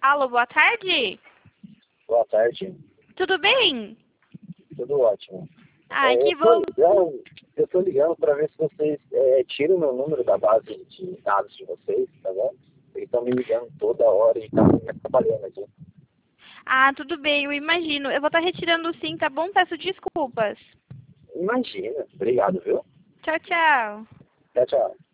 Alô, boa tarde. Boa tarde. Tudo bem? Tudo ótimo. Ai, que bom. Eu tô ligando para ver se vocês tiram meu número da base de dados de vocês, tá bom? Eles estão me ligando toda hora e estão me atrapalhando aqui. Ah, tudo bem, eu imagino. Eu vou estar retirando sim, tá bom? Peço desculpas. Imagina. Obrigado, viu? Tchau, tchau. Tchau, tchau.